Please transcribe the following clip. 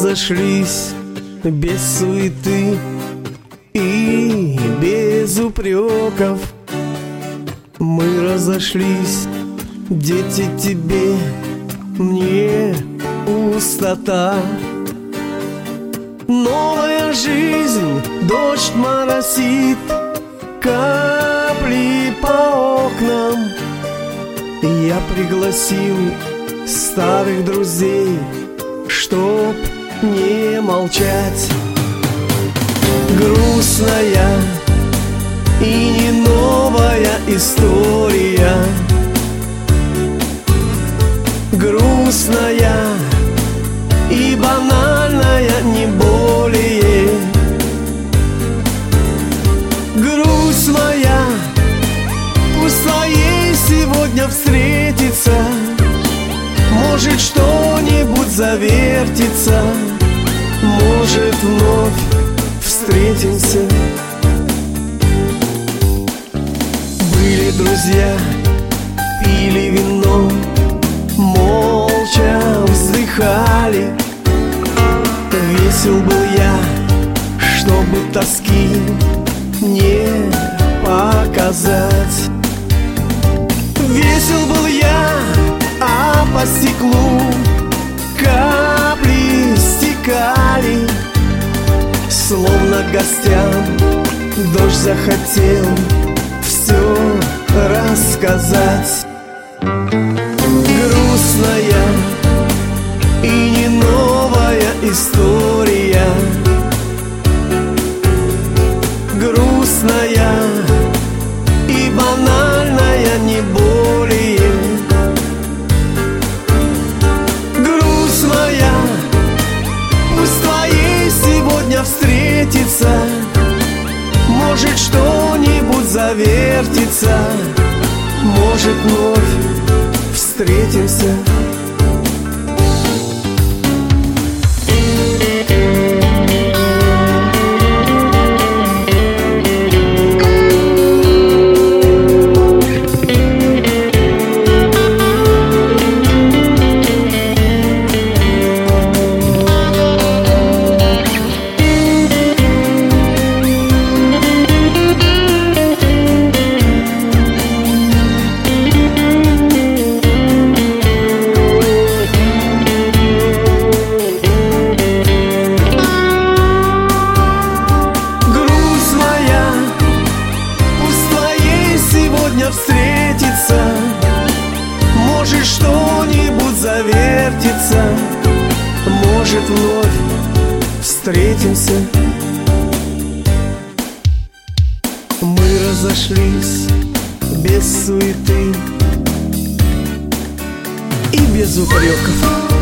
разошлись без суеты и без упреков. Мы разошлись, дети, тебе, мне пустота. Новая жизнь, дождь моросит, капли по окнам. Я пригласил старых друзей, чтоб не молчать. Грустная и не новая история, грустная и банальная, не более. Грусть моя, пусть твоей сегодня встретится, может что-нибудь завертится, может вновь встретимся. Были друзья, пили вино, молча вздыхали. Весел был я, чтобы тоски не показать. Весел был я, а по стеклу капли стекали. Словно гостям дождь захотел все рассказать. Грустная и не новая история, грустная и банальная, не более. Грусть моя, пусть твоей сегодня встретится, может что-нибудь завертится, может вновь встретимся. Встретиться, может что-нибудь завертится, может вновь встретимся. Мы разошлись без суеты и без упреков.